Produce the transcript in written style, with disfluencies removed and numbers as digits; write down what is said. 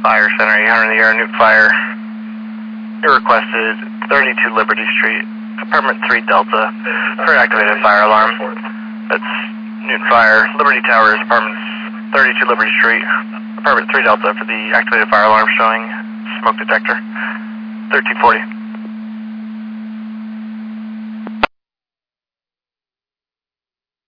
Fire Center, 800 in the air, Newt Fire. You requested 32 Liberty Street, apartment 3 Delta, for an activated fire alarm. That's Newt Fire, Liberty Towers, apartments 32 Liberty Street, apartment 3 Delta for the activated fire alarm showing smoke detector, 1340.